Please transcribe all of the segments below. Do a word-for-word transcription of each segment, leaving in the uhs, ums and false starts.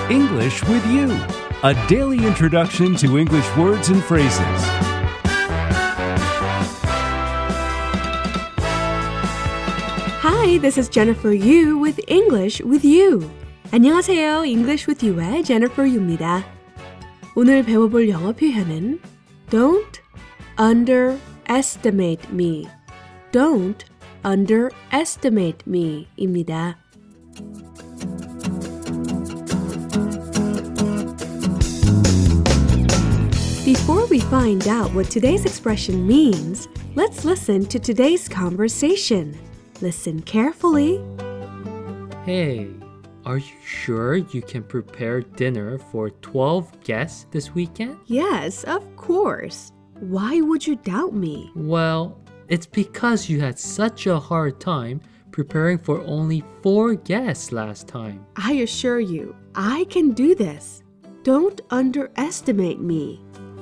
English with You, a daily introduction to English words and phrases. Hi, this is Jennifer Yu with English with You. 안녕하세요. English with You의 Jennifer Yu입니다. 오늘 배워볼 영어 표현은 Don't underestimate me. Don't underestimate me 입니다. Before we find out what today's expression means, let's listen to today's conversation. Listen carefully. Hey, are you sure you can prepare dinner for twelve guests this weekend? Yes, of course. Why would you doubt me? Well, it's because you had such a hard time preparing for only four guests last time. I assure you, I can do this. Don't underestimate me.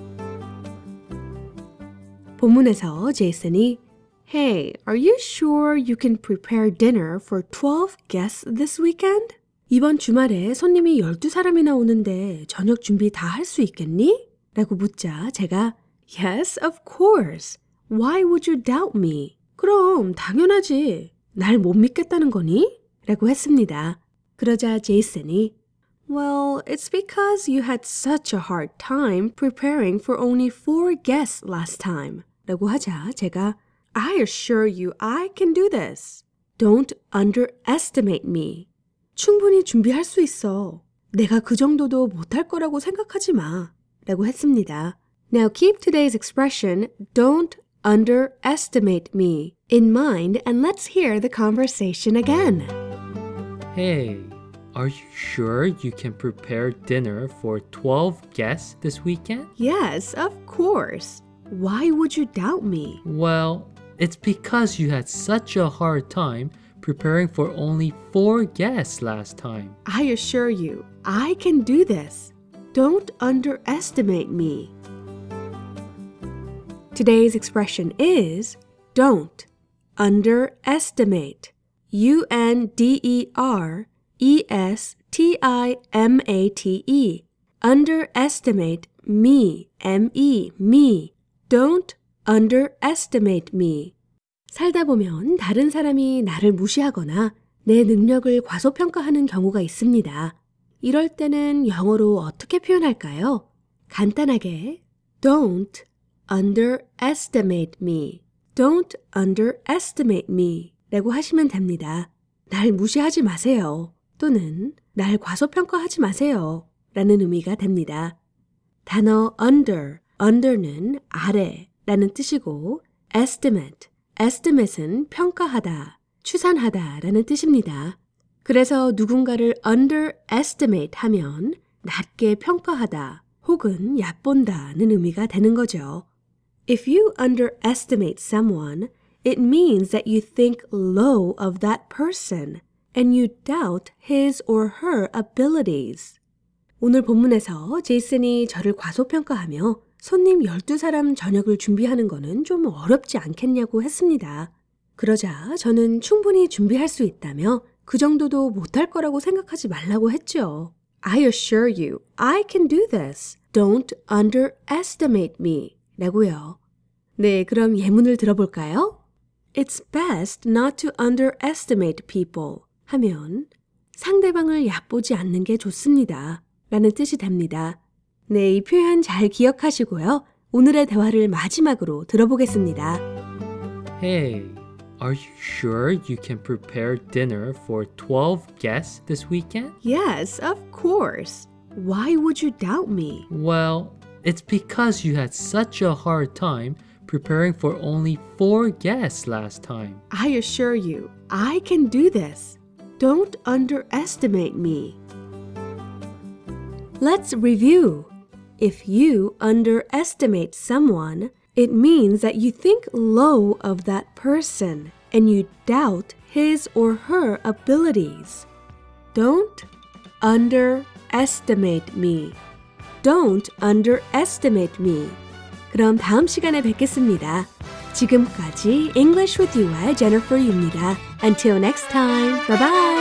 본문에서 제이슨이 Hey, are you sure you can prepare dinner for twelve guests this weekend? 이번 주말에 손님이 열두 사람이나 오는데 저녁 준비 다 할 수 있겠니? 라고 묻자 제가 Yes, of course. Why would you doubt me? 그럼 당연하지. 날 못 믿겠다는 거니? 라고 했습니다. 그러자 제이슨이 Well, it's because you had such a hard time preparing for only four guests last time. 라고 하자 제가 I assure you I can do this. Don't underestimate me. 충분히 준비할 수 있어. 내가 그 정도도 못할 거라고 생각하지 마. 라고 했습니다. Now keep today's expression, don't underestimate me, in mind and let's hear the conversation again. Hey, are you sure you can prepare dinner for twelve guests this weekend? Yes, of course. Why would you doubt me? Well, it's because you had such a hard time preparing for only four guests last time. I assure you, I can do this. Don't underestimate me. Today's expression is don't underestimate. U N D E R E S T I M A T E. Underestimate me. M E. Me. Don't underestimate me. 살다 보면 다른 사람이 나를 무시하거나 내 능력을 과소평가하는 경우가 있습니다. 이럴 때는 영어로 어떻게 표현할까요? 간단하게 Don't underestimate me. Don't underestimate me 라고 하시면 됩니다. 날 무시하지 마세요. 또는 날 과소평가하지 마세요. 라는 의미가 됩니다. 단어 under, under는 아래 라는 뜻이고 estimate, estimate은 평가하다, 추산하다 라는 뜻입니다. 그래서 누군가를 underestimate 하면 낮게 평가하다 혹은 얕본다는 의미가 되는 거죠. If you underestimate someone, it means that you think low of that person and you doubt his or her abilities. 오늘 본문에서 제이슨이 저를 과소평가하며 손님 열두 사람 저녁을 준비하는 거는 좀 어렵지 않겠냐고 했습니다. 그러자 저는 충분히 준비할 수 있다며 그 정도도 못할 거라고 생각하지 말라고 했죠. I assure you, I can do this. Don't underestimate me. 라고요. 네, 그럼 예문을 들어볼까요? It's best not to underestimate people 하면 상대방을 얕보지 않는 게 좋습니다. 라는 뜻이 됩니다. 네, 이 표현 잘 기억하시고요. 오늘의 대화를 마지막으로 들어보겠습니다. Hey, are you sure you can prepare dinner for twelve guests this weekend? Yes, of course. Why would you doubt me? Well, it's because you had such a hard time preparing for only four guests last time. I assure you, I can do this. Don't underestimate me. Let's review. If you underestimate someone, it means that you think low of that person and you doubt his or her abilities. Don't underestimate me. Don't underestimate me. 그럼 다음 시간에 뵙겠습니다. 지금까지 English with You의 Jennifer Yu입니다. Until next time, bye bye.